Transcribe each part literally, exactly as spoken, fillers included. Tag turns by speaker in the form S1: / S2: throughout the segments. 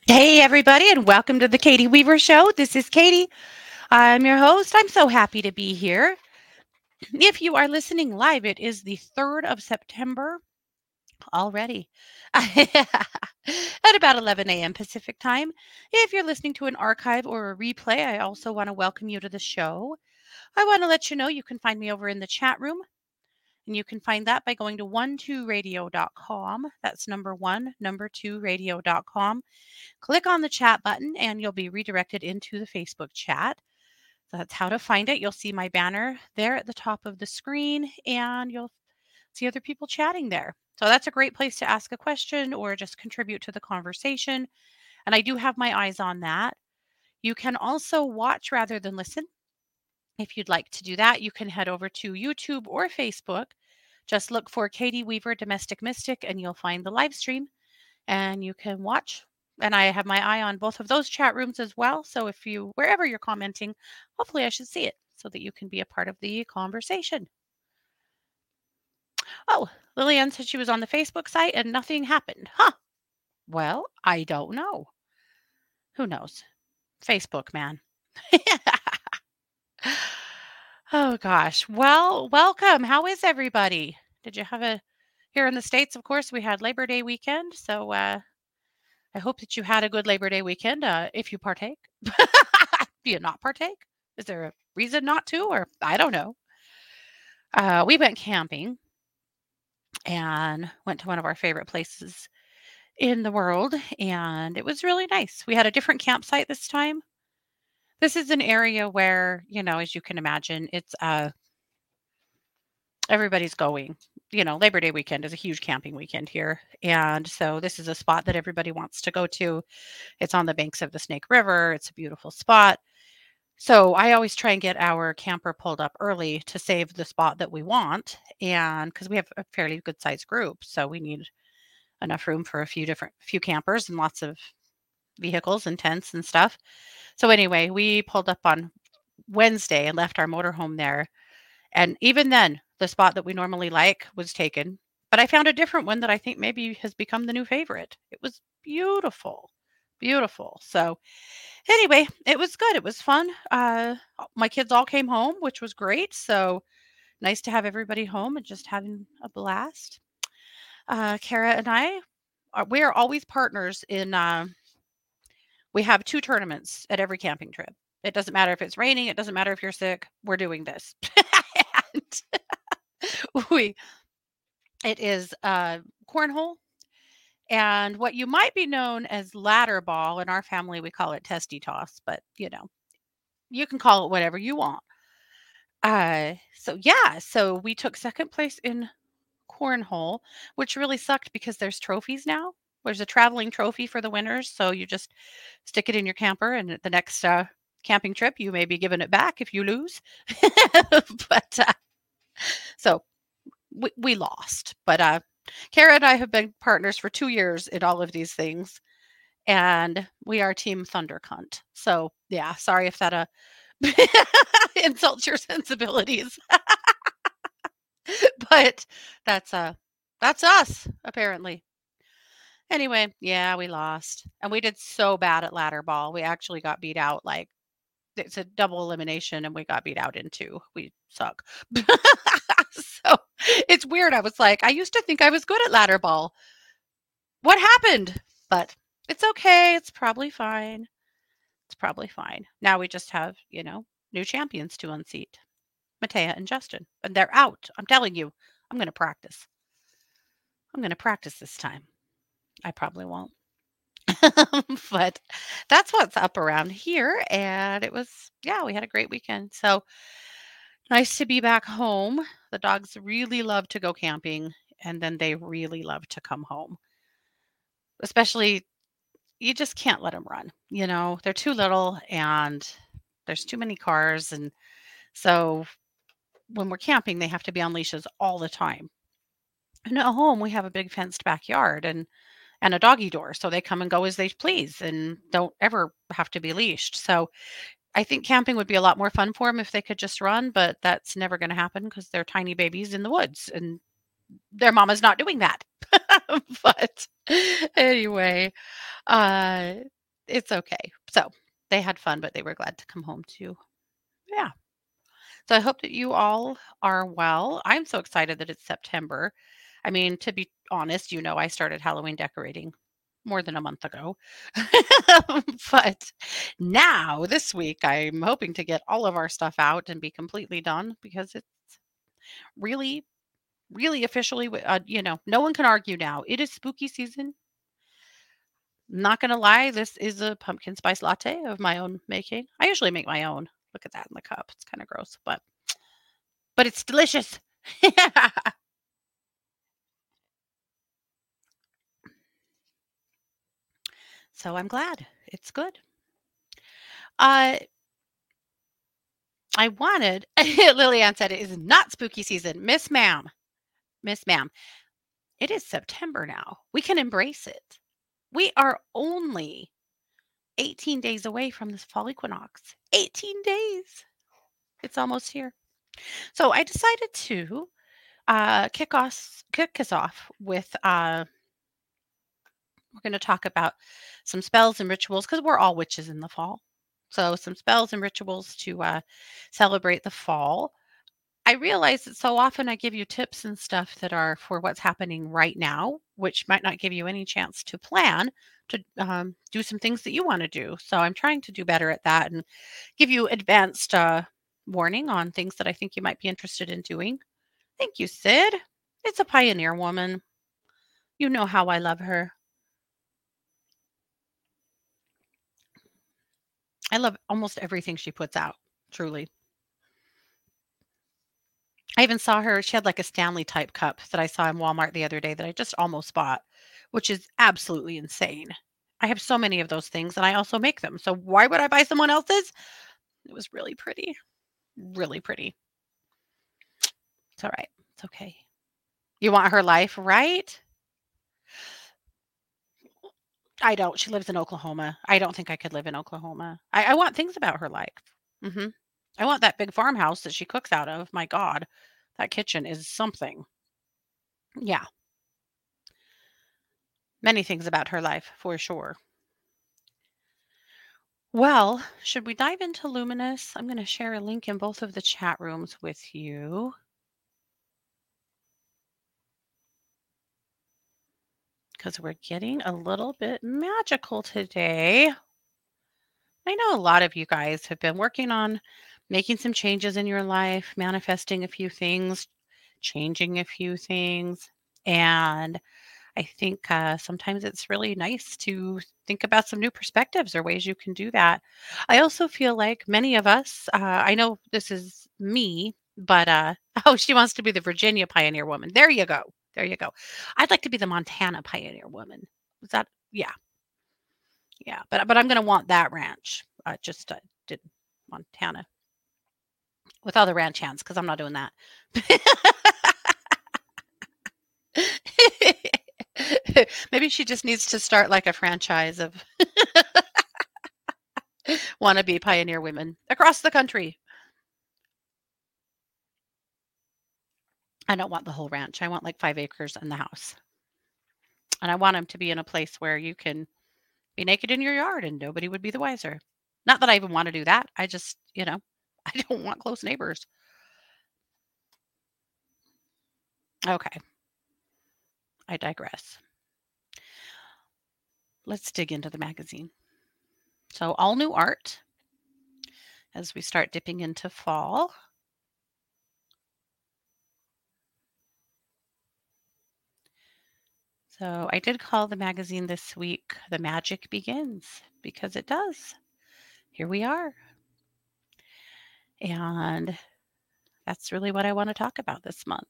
S1: Hey, everybody, and welcome to the Katie Weaver Show. This is Katie. I'm your host. I'm so happy to be here. If you are listening live, it is the third of September already at about eleven a m. Pacific time. If you're listening to an archive or a replay, I also want to welcome you to the show. I want to let you know you can find me over in the chat room. And you can find that by going to one two radio dot com. That's number one, number two radio dot com. Click on the chat button and you'll be redirected into the Facebook chat. So that's how to find it. You'll see my banner there at the top of the screen and you'll see other people chatting there. So that's a great place to ask a question or just contribute to the conversation. And I do have my eyes on that. You can also watch rather than listen. If you'd like to do that, you can head over to YouTube or Facebook. Just look for Katie Weaver Domestic Mystic and you'll find the live stream and you can watch. And I have my eye on both of those chat rooms as well. So if you, wherever you're commenting, hopefully I should see it so that you can be a part of the conversation. Oh, Lillian said she was on the Facebook site and nothing happened. Huh. Well, I don't know. Who knows? Facebook, man. Oh gosh. Well, welcome. How is everybody? Did you have a here in the States, of course, we had Labor Day weekend. So uh I hope that you had a good Labor Day weekend, uh, if you partake. Do you not partake? Is there a reason not to? Or I don't know. Uh, we went camping and went to one of our favorite places in the world, and it was really nice. We had a different campsite this time. This is an area where, you know, as you can imagine, it's uh everybody's going. You know, Labor Day weekend is a huge camping weekend here. And so this is a spot that everybody wants to go to. It's on the banks of the Snake River. It's a beautiful spot. So I always try and get our camper pulled up early to save the spot that we want. And because we have a fairly good sized group, so we need enough room for a few different few campers and lots of vehicles and tents and stuff. So anyway, we pulled up on Wednesday and left our motorhome there. And even then, the spot that we normally like was taken. But I found a different one that I think maybe has become the new favorite. It was beautiful. Beautiful. So anyway, it was good. It was fun. Uh, my kids all came home, which was great. So nice to have everybody home and just having a blast. Uh, Kara and I, are, we are always partners in. Uh, we have two tournaments at every camping trip. It doesn't matter if it's raining. It doesn't matter if you're sick. We're doing this. And we. It is uh, cornhole and what you might be known as ladder ball. In our family, we call it testy toss, but you know, you can call it whatever you want. Uh, so yeah, so we took second place in cornhole, which really sucked because there's trophies now. There's a traveling trophy for the winners, so you just stick it in your camper, and at the next uh, camping trip, you may be giving it back if you lose. but uh, so we, we lost. But uh, Kara and I have been partners for two years in all of these things, and we are Team Thunder Cunt. So yeah, sorry if that uh, insults your sensibilities. But that's uh that's us apparently. Anyway, yeah, we lost. And we did so bad at ladder ball. We actually got beat out like it's a double elimination and we got beat out in two. We suck. So it's weird. I was like, I used to think I was good at ladder ball. What happened? But it's okay. It's probably fine. It's probably fine. Now we just have, you know, new champions to unseat. Matea and Justin. And they're out. I'm telling you, I'm going to practice. I'm going to practice this time. I probably won't. But that's what's up around here. And it was, yeah, we had a great weekend. So nice to be back home. The dogs really love to go camping and then they really love to come home. Especially, you just can't let them run. You know, they're too little and there's too many cars. And so when we're camping, they have to be on leashes all the time. And at home, we have a big fenced backyard and and a doggy door, so they come and go as they please and don't ever have to be leashed. So I think camping would be a lot more fun for them if they could just run, but that's never going to happen because they're tiny babies in the woods and their mama's not doing that. But anyway, uh, It's okay. So, they had fun, but they were glad to come home too. Yeah. So I hope that you all are well. I'm so excited that it's September. I mean, to be honest, you know, I started Halloween decorating more than a month ago. But now, this week, I'm hoping to get all of our stuff out and be completely done because it's really, really officially, w- uh, you know, no one can argue now. It is spooky season. Not gonna lie, this is a pumpkin spice latte of my own making. I usually make my own. Look at that in the cup. It's kind of gross, but but it's delicious. So I'm glad. It's good. Uh, I wanted Lillian said it is not spooky season. Miss Ma'am, Miss Ma'am, it is September now. We can embrace it. We are only eighteen days away from this fall equinox. eighteen days. It's almost here. So I decided to uh, kick us kick us off with uh, we're going to talk about some spells and rituals because we're all witches in the fall. So some spells and rituals to uh, celebrate the fall. I realize that so often I give you tips and stuff that are for what's happening right now, which might not give you any chance to plan to um, do some things that you want to do. So I'm trying to do better at that and give you advanced uh, warning on things that I think you might be interested in doing. Thank you, Sid. It's a pioneer woman. You know how I love her. I love almost everything she puts out, truly. I even saw her she had, like, a Stanley type cup that I saw in Walmart the other day that I just almost bought, which is absolutely insane. I have so many of those things, and I also make them, so why would I buy someone else's? It was really pretty, really pretty. It's alright. It's okay. You want her life, right? I don't. She lives in Oklahoma. I don't think I could live in Oklahoma. I I want things about her life. Mhm. I want that big farmhouse that she cooks out of. My god, that kitchen is something. Yeah, many things about her life for sure. Well, should we dive into Luminous? I'm going to share a link in both of the chat rooms with you because we're getting a little bit magical today. I know a lot of you guys have been working on making some changes in your life, manifesting a few things, changing a few things. And I think uh, sometimes it's really nice to think about some new perspectives or ways you can do that. I also feel like many of us, uh, I know this is me, but uh, oh, she wants to be the Virginia pioneer woman. There you go. There you go. I'd like to be the Montana pioneer woman. Is that, yeah, yeah. But but I'm gonna want that ranch. I just uh, did Montana with all the ranch hands because I'm not doing that. Maybe she just needs to start like a franchise of wannabe pioneer women across the country. I don't want the whole ranch. I want like five acres and the house. And I want them to be in a place where you can be naked in your yard and nobody would be the wiser. Not that I even want to do that. I just, you know, I don't want close neighbors. Okay, I digress. Let's dig into the magazine. So, all new art as we start dipping into fall. So, I did call the magazine this week The Magic Begins because it does. Here we are. And that's really what I want to talk about this month.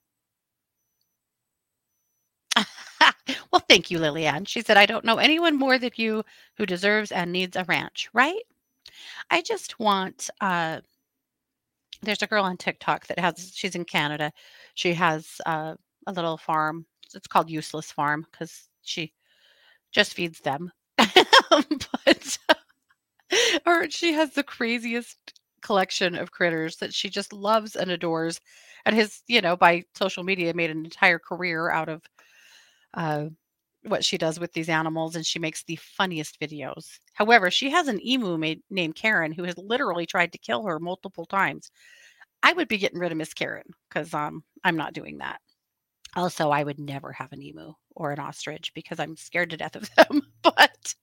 S1: Well, thank you, Lillian. She said, I don't know anyone more than you who deserves and needs a ranch, right? I just want, uh, there's a girl on TikTok that has, she's in Canada. She has uh, a little farm. It's called Useless Farm because she just feeds them. But or she has the craziest collection of critters that she just loves and adores and has, you know, by social media made an entire career out of uh, what she does with these animals, and she makes the funniest videos. However, she has an emu made, named Karen who has literally tried to kill her multiple times. I would be getting rid of Miss Karen because um, I'm not doing that. Also, I would never have an emu or an ostrich because I'm scared to death of them. But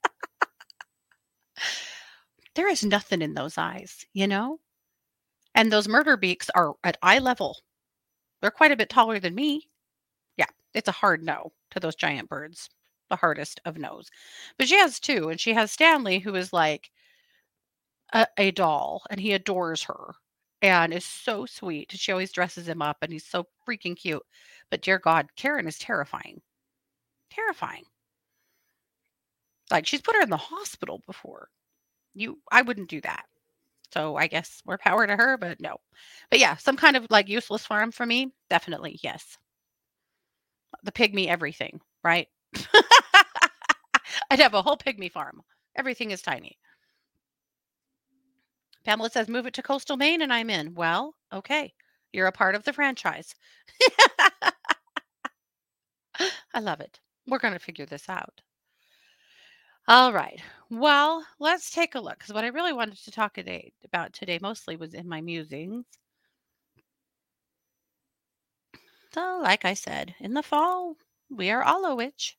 S1: there is nothing in those eyes, you know? And those murder beaks are at eye level. They're quite a bit taller than me. Yeah, it's a hard no to those giant birds. The hardest of no's. But she has two, and she has Stanley, who is like a, a doll, and he adores her and is so sweet. She always dresses him up, and he's so freaking cute. But dear God, Karen is terrifying. Terrifying. Like she's put her in the hospital before. You, I wouldn't do that. So I guess more power to her, but no. But yeah, some kind of like useless farm for me, definitely yes. The pygmy everything, right? I'd have a whole pygmy farm. Everything is tiny. Pamela says, move it to coastal Maine and I'm in. Well, okay. You're a part of the franchise. I love it. We're going to figure this out. All right. Well, let's take a look because what I really wanted to talk today about today mostly was in my musings. So, like I said, in the fall, we are all a witch.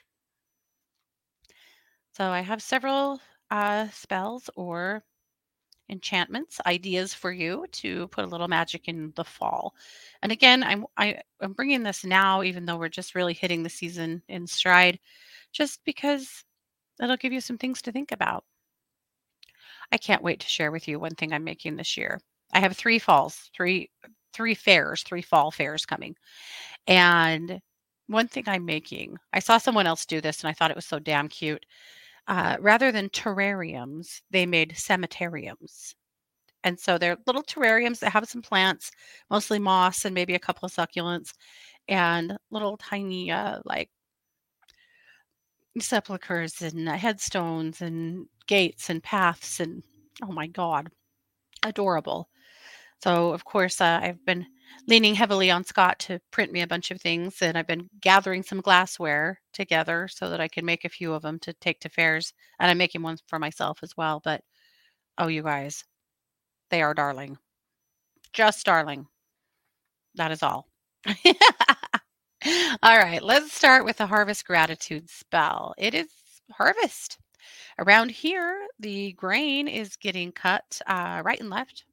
S1: So I have several uh, spells or enchantments, ideas for you to put a little magic in the fall. And again, I'm I, I'm bringing this now, even though we're just really hitting the season in stride, just because it'll give you some things to think about. I can't wait to share with you one thing I'm making this year. I have three falls, three three fairs, three fall fairs coming. And one thing I'm making, I saw someone else do this and I thought it was so damn cute. Uh, rather than terrariums, they made cemeteriums. And so they're little terrariums that have some plants, mostly moss and maybe a couple of succulents, and little tiny, uh, like sepulchres and uh, headstones and gates and paths. And oh my God, adorable. So, of course, uh, I've been leaning heavily on Scott to print me a bunch of things, and I've been gathering some glassware together so that I can make a few of them to take to fairs. And I'm making one for myself as well. But oh, you guys, they are darling. Just darling. That is all. All right, let's start with the harvest gratitude spell. It is harvest. Around here, the grain is getting cut uh, right and left.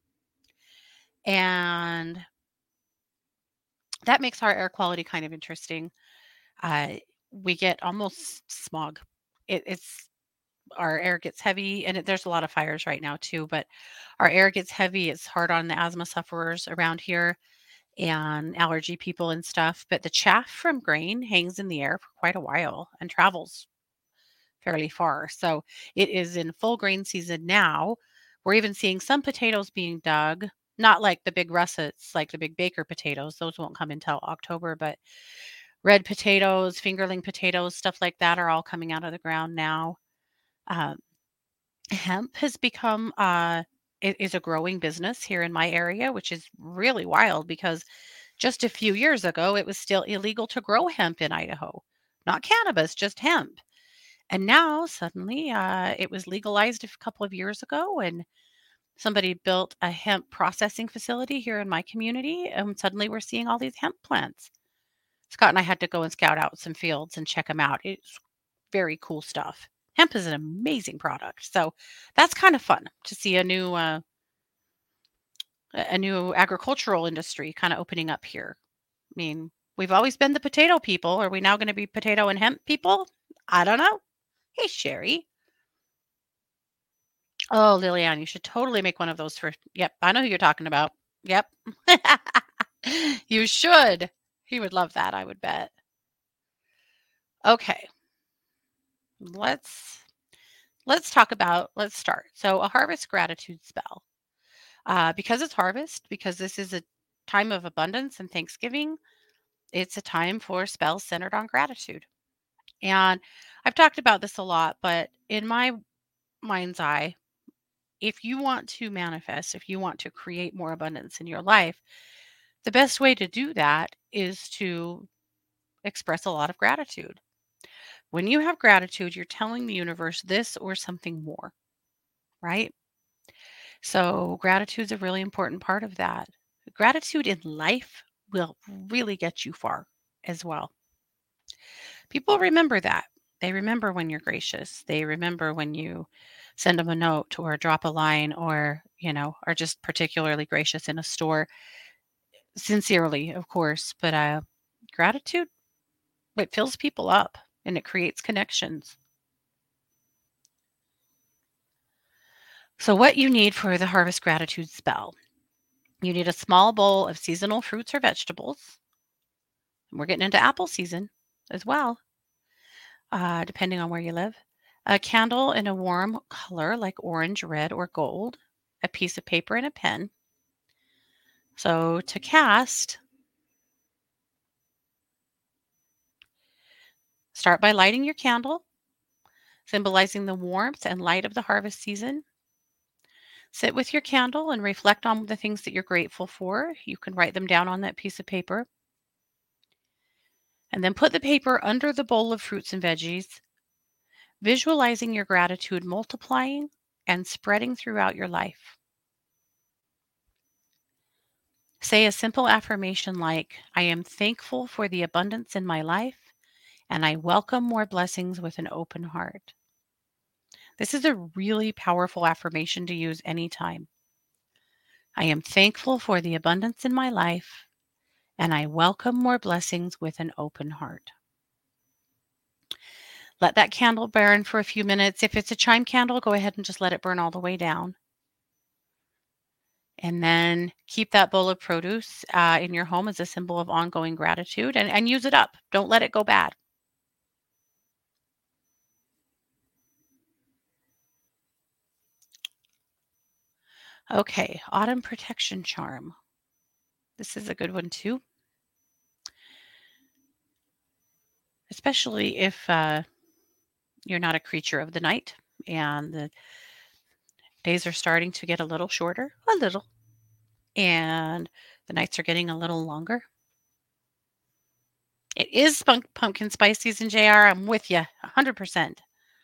S1: And that makes our air quality kind of interesting. Uh, we get almost smog. It, it's our air gets heavy, and it, there's a lot of fires right now too. But our air gets heavy. It's hard on the asthma sufferers around here and allergy people and stuff. But the chaff from grain hangs in the air for quite a while and travels fairly far. So it is in full grain season now. We're even seeing some potatoes being dug. Not like the big russets, like the big baker potatoes. Those won't come until October, but red potatoes, fingerling potatoes, stuff like that are all coming out of the ground now. Um, hemp has become uh, it is a growing business here in my area, which is really wild because just a few years ago it was still illegal to grow hemp in Idaho, not cannabis, just hemp. And now suddenly uh, it was legalized a couple of years ago, and somebody built a hemp processing facility here in my community, and suddenly we're seeing all these hemp plants. Scott and I had to go and scout out some fields and check them out. It's very cool stuff. Hemp is an amazing product. So that's kind of fun to see a new uh, a new agricultural industry kind of opening up here. I mean, we've always been the potato people. Are we now going to be potato and hemp people? I don't know. Hey, Sherry. Oh, Liliane, you should totally make one of those for. Yep, I know who you're talking about. Yep. You should. He would love that, I would bet. Okay. Let's let's talk about let's start. So a harvest gratitude spell. Uh, because it's harvest, because this is a time of abundance and Thanksgiving, it's a time for spells centered on gratitude. And I've talked about this a lot, but in my mind's eye, if you want to manifest, if you want to create more abundance in your life, the best way to do that is to express a lot of gratitude. When you have gratitude, you're telling the universe this or something more, right? So, gratitude's a really important part of that. Gratitude in life will really get you far as well. People remember that. They remember when you're gracious. They remember when you send them a note or drop a line or, you know, are just particularly gracious in a store. Sincerely, of course, but uh gratitude, it fills people up and it creates connections. So what you need for the harvest gratitude spell, you need a small bowl of seasonal fruits or vegetables. We're getting into apple season as well, uh, depending on where you live. A candle in a warm color like orange, red, or gold. A piece of paper and a pen. So to cast, start by lighting your candle, symbolizing the warmth and light of the harvest season. Sit with your candle and reflect on the things that you're grateful for. You can write them down on that piece of paper. And then put the paper under the bowl of fruits and veggies, visualizing your gratitude multiplying and spreading throughout your life. Say a simple affirmation like, I am thankful for the abundance in my life, and I welcome more blessings with an open heart. This is a really powerful affirmation to use anytime. I am thankful for the abundance in my life, and I welcome more blessings with an open heart. Let that candle burn for a few minutes. If it's a chime candle, go ahead and just let it burn all the way down. And then keep that bowl of produce uh, in your home as a symbol of ongoing gratitude and, and use it up. Don't let it go bad. Okay, autumn protection charm. This is a good one too, especially if uh, you're not a creature of the night and the days are starting to get a little shorter, a little, and the nights are getting a little longer. It is punk- pumpkin spice season, J R. I'm with you one hundred percent.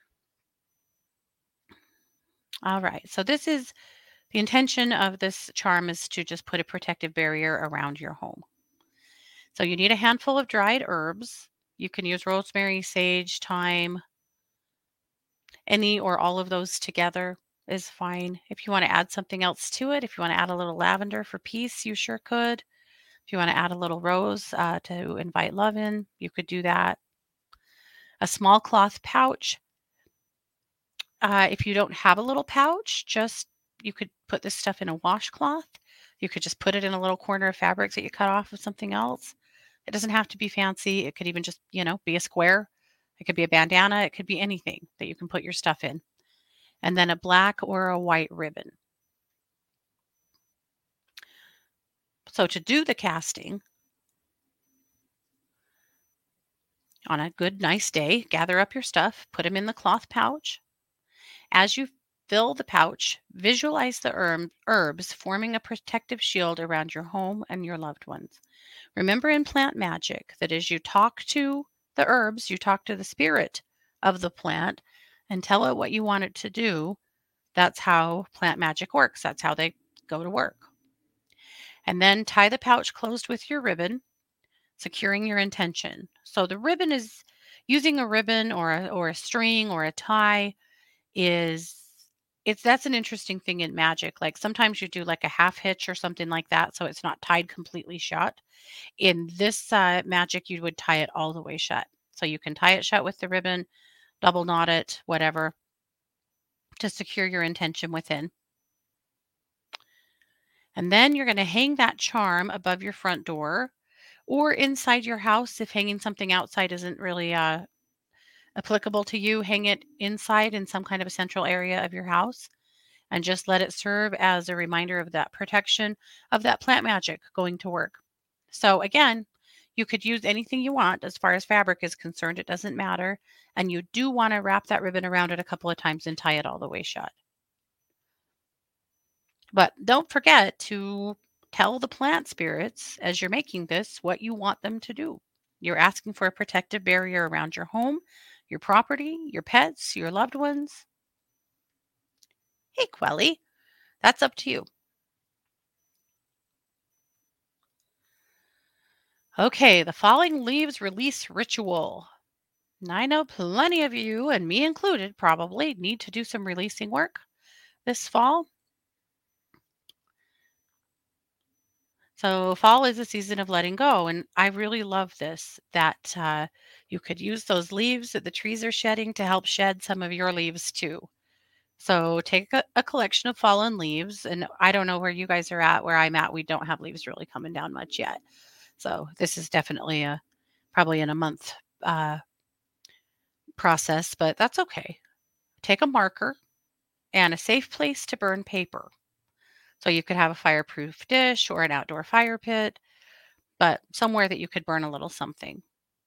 S1: All right. So this is the intention of this charm is to just put a protective barrier around your home. So you need a handful of dried herbs. You can use rosemary, sage, thyme, any or all of those together is fine. If you want to add something else to it, if you want to add a little lavender for peace, you sure could. If you want to add a little rose uh, to invite love in, you could do that. A small cloth pouch. Uh, if you don't have a little pouch, just you could put this stuff in a washcloth. You could just put it in a little corner of fabrics that you cut off of something else. It doesn't have to be fancy. It could even just, you know, be a square. It could be a bandana. It could be anything that you can put your stuff in. And then a black or a white ribbon. So to do the casting on a good, nice day, gather up your stuff, put them in the cloth pouch. As you fill the pouch, visualize the herb, herbs forming a protective shield around your home and your loved ones. Remember in plant magic that as you talk to the herbs, you talk to the spirit of the plant and tell it what you want it to do. That's how plant magic works. That's how they go to work. And then tie the pouch closed with your ribbon, securing your intention. So the ribbon is using a ribbon or a, or a string or a tie is it's that's an interesting thing in magic. Like sometimes you do like a half hitch or something like that, so it's not tied completely shut. In this uh, magic, you would tie it all the way shut. So you can tie it shut with the ribbon, double knot it, whatever, to secure your intention within. And then you're going to hang that charm above your front door or inside your house. If hanging something outside isn't really uh, applicable to you, hang it inside in some kind of a central area of your house and just let it serve as a reminder of that protection of that plant magic going to work. So again, you could use anything you want as far as fabric is concerned. It doesn't matter. And you do want to wrap that ribbon around it a couple of times and tie it all the way shut. But don't forget to tell the plant spirits as you're making this what you want them to do. You're asking for a protective barrier around your home. your property, your pets, your loved ones? Hey, Quelly, that's up to you. Okay, the falling leaves release ritual. Now, I know plenty of you, and me included, probably need to do some releasing work this fall. So, fall is a season of letting go. And I really love this that uh, you could use those leaves that the trees are shedding to help shed some of your leaves too. So, take a, a collection of fallen leaves. And I don't know where you guys are at. Where I'm at, we don't have leaves really coming down much yet. So, this is definitely a probably in a month uh, process, but that's okay. Take a marker and a safe place to burn paper. So, you could have a fireproof dish or an outdoor fire pit, but somewhere that you could burn a little something.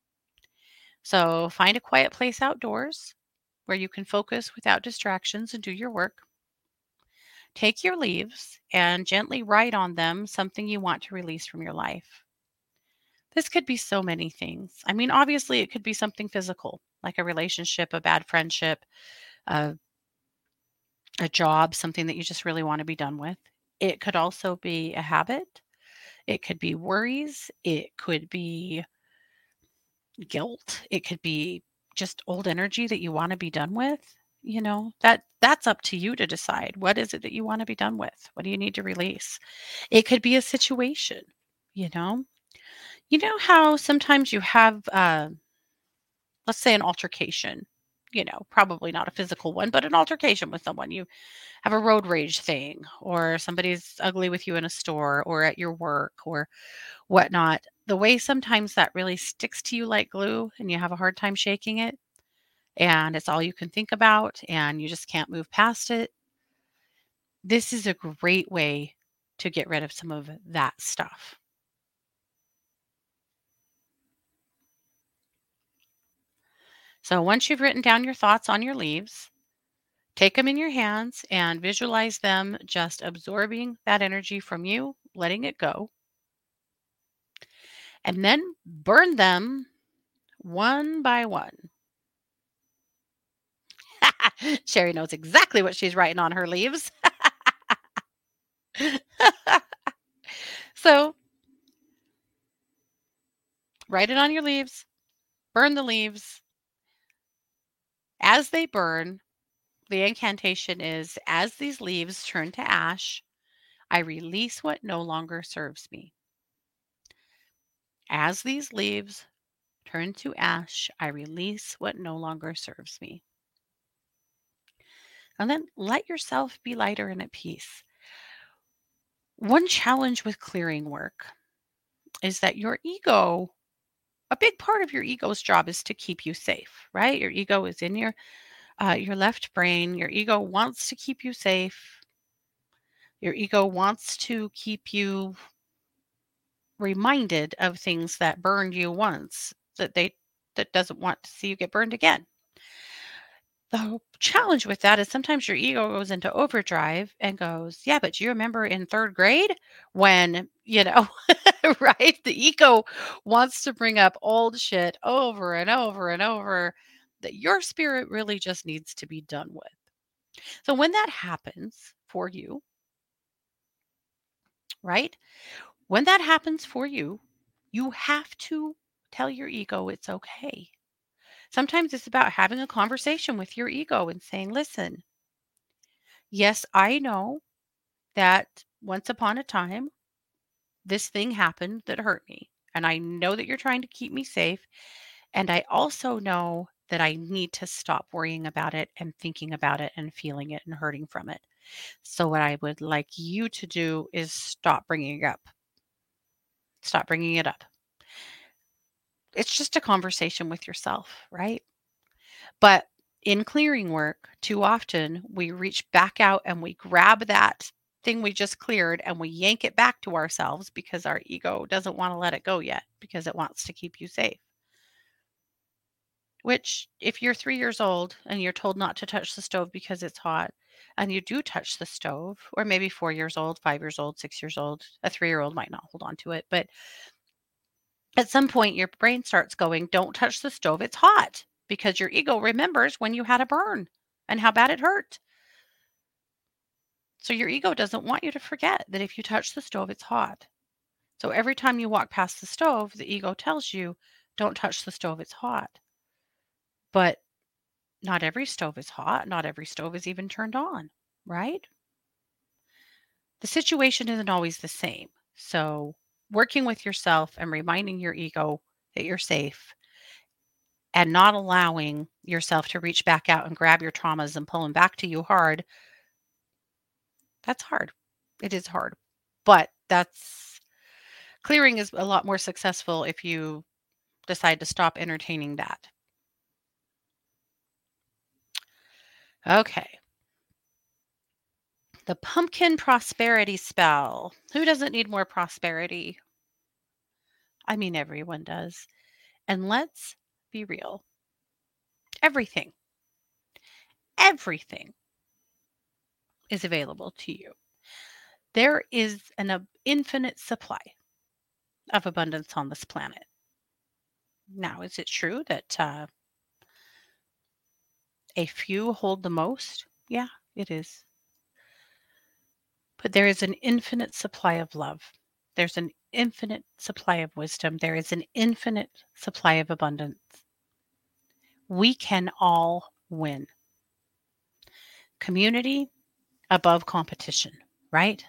S1: So find a quiet place outdoors where you can focus without distractions and do your work. Take your leaves and gently write on them something you want to release from your life. This could be so many things. I mean, obviously, it could be something physical, like a relationship, a bad friendship, a, a job, something that you just really want to be done with. It could also be a habit. It could be worries. It could be guilt. It could be just old energy that you want to be done with. You know, that that's up to you to decide. What is it that you want to be done with? What do you need to release? It could be a situation, you know. You know how sometimes you have uh let's say an altercation, you know, probably not a physical one, but an altercation with someone. You have a road rage thing, or somebody's ugly with you in a store or at your work or whatnot. The way sometimes that really sticks to you like glue and you have a hard time shaking it, and it's all you can think about and you just can't move past it. This is a great way to get rid of some of that stuff. So once you've written down your thoughts on your leaves, take them in your hands and visualize them just absorbing that energy from you, letting it go, and then burn them one by one. Sherry knows exactly what she's writing on her leaves. So write it on your leaves, burn the leaves. As they burn, the incantation is as these leaves turn to ash, I release what no longer serves me. As these leaves turn to ash, I release what no longer serves me. And then let yourself be lighter and at peace. One challenge with clearing work is that your ego, a big part of your ego's job is to keep you safe, right? Your ego is in your uh, your left brain. Your ego wants to keep you safe. Your ego wants to keep you reminded of things that burned you once that they that doesn't want to see you get burned again. The challenge with that is sometimes your ego goes into overdrive and goes, "Yeah, but do you remember in third grade when, you know," right? The ego wants to bring up old shit over and over and over that your spirit really just needs to be done with. So when that happens for you, right? When that happens for you, you have to tell your ego it's okay. Sometimes it's about having a conversation with your ego and saying, listen, yes, I know that once upon a time, this thing happened that hurt me. And I know that you're trying to keep me safe. And I also know that I need to stop worrying about it and thinking about it and feeling it and hurting from it. So, what I would like you to do is stop bringing it up. Stop bringing it up. It's just a conversation with yourself, right? But in clearing work, too often we reach back out and we grab that thing we just cleared and we yank it back to ourselves because our ego doesn't want to let it go yet because it wants to keep you safe. Which, if you're three years old and you're told not to touch the stove because it's hot, and you do touch the stove, or maybe four years old, five years old, six years old, a three year old might not hold on to it. But at some point, your brain starts going, don't touch the stove, it's hot. because your ego remembers when you had a burn and how bad it hurt. So your ego doesn't want you to forget that if you touch the stove, it's hot. So every time you walk past the stove, the ego tells you, don't touch the stove, it's hot. But not every stove is hot. Not every stove is even turned on, right? The situation isn't always the same. So working with yourself and reminding your ego that you're safe and not allowing yourself to reach back out and grab your traumas and pull them back to you hard, that's hard. It is hard. But that's clearing is a lot more successful if you decide to stop entertaining that. Okay. The pumpkin prosperity spell. Who doesn't need more prosperity? I mean, everyone does. And let's be real. Everything, everything is available to you. There is an uh, infinite supply of abundance on this planet. Now, is it true that uh, a few hold the most? Yeah, it is. But there is an infinite supply of love. There's an infinite supply of wisdom. There is an infinite supply of abundance. We can all win. Community above competition, right?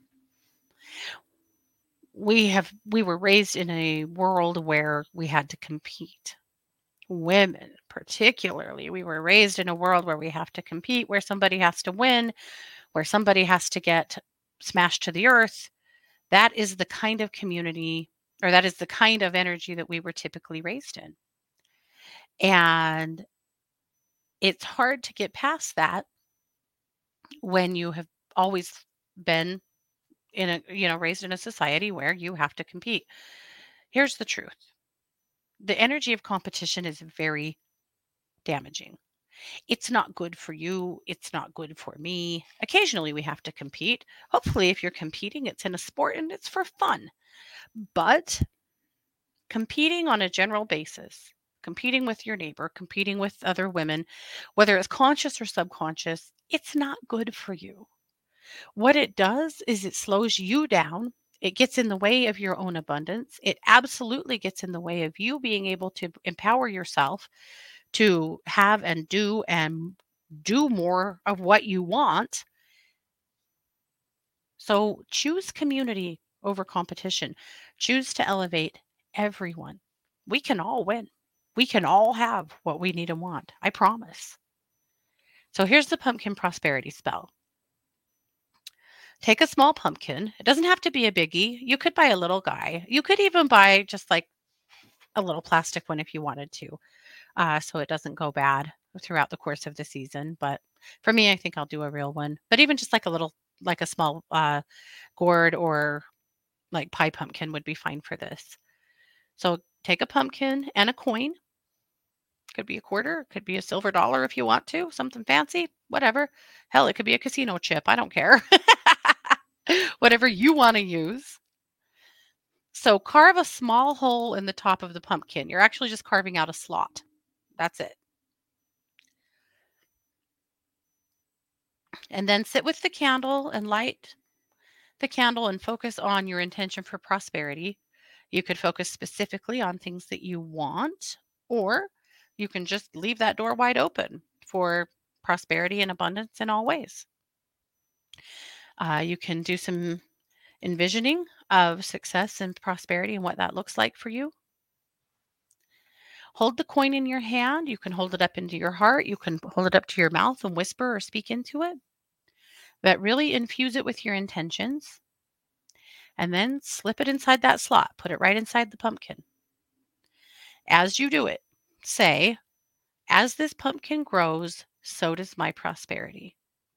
S1: We have we were raised in a world where we had to compete. Women, particularly, we were raised in a world where we have to compete, where somebody has to win, where somebody has to get smashed to the earth. That is the kind of community, or that is the kind of energy that we were typically raised in. And it's hard to get past that when you have always been in a, you know, raised in a society where you have to compete. Here's the truth. The energy of competition is very damaging. It's not good for you. It's not good for me. Occasionally we have to compete. Hopefully, if you're competing, it's in a sport and it's for fun. But competing on a general basis, competing with your neighbor, competing with other women, whether it's conscious or subconscious, it's not good for you. What it does is it slows you down. It gets in the way of your own abundance. It absolutely gets in the way of you being able to empower yourself to have and do and do more of what you want. So choose community over competition. Choose to elevate everyone. We can all win. We can all have what we need and want. I promise. So here's the pumpkin prosperity spell. Take a small pumpkin. It doesn't have to be a biggie. You could buy a little guy. You could even buy just like a little plastic one if you wanted to, uh, so it doesn't go bad throughout the course of the season. But for me, I think I'll do a real one. But even just like a little, like a small uh, gourd or like pie pumpkin would be fine for this. So take a pumpkin and a coin. Could be a quarter, could be a silver dollar if you want to, something fancy, whatever. Hell, it could be a casino chip. I don't care. Whatever you want to use. So carve a small hole in the top of the pumpkin. You're actually just carving out a slot. That's it. And then sit with the candle and light the candle and focus on your intention for prosperity. You could focus specifically on things that you want, or you can just leave that door wide open for prosperity and abundance in all ways. Uh, you can do some envisioning of success and prosperity and what that looks like for you. Hold the coin in your hand. You can hold it up into your heart. You can hold it up to your mouth and whisper or speak into it. But really infuse it with your intentions and then slip it inside that slot. Put it right inside the pumpkin. As you do it, say, as this pumpkin grows, so does my prosperity.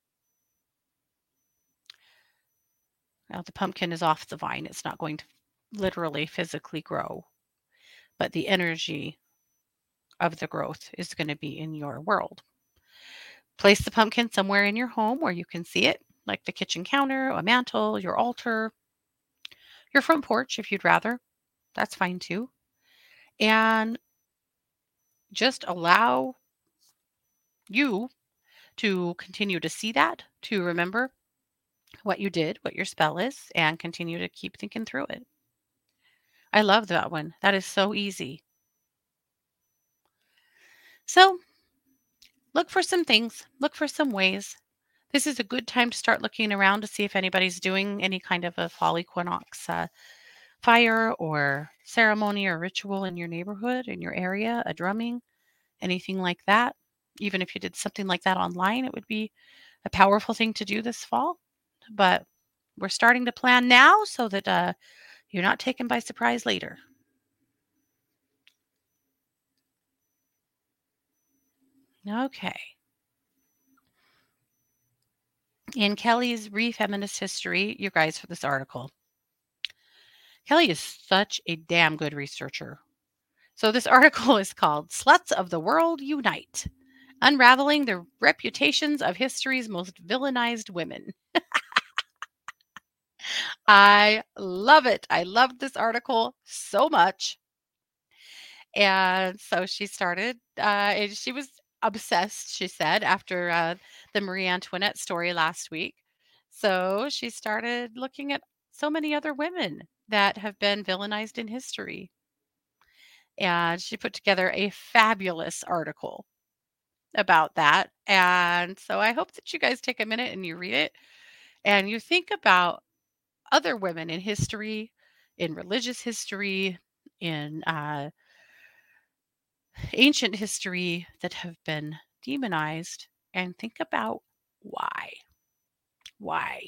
S1: Now, the pumpkin is off the vine. It's not going to literally physically grow, but the energy of the growth is going to be in your world. Place the pumpkin somewhere in your home where you can see it, like the kitchen counter, a mantle, your altar, your front porch if you'd rather. That's fine too. And Just allow you to continue to see that, to remember what you did, what your spell is, and continue to keep thinking through it. I love that one. That is so easy. So look for some things, look for some ways. This is a good time to start looking around to see if anybody's doing any kind of a fall equinox uh, fire or ceremony or ritual in your neighborhood, in your area, a drumming, anything like that. Even if you did something like that online, it would be a powerful thing to do this fall. But we're starting to plan now so that uh, you're not taken by surprise later. Okay. In Kelly's Refeminist History, you guys, for this article, Kelly is such a damn good researcher. So this article is called Sluts of the World Unite, Unraveling the Reputations of History's Most Villainized Women. I love it. I loved this article so much. And so she started, uh, and she was obsessed, she said, after uh, the Marie Antoinette story last week. So she started looking at so many other women that have been villainized in history. And she put together a fabulous article about that. And so I hope that you guys take a minute and you read it and you think about other women in history, in religious history, in uh, ancient history that have been demonized, and think about why. Why?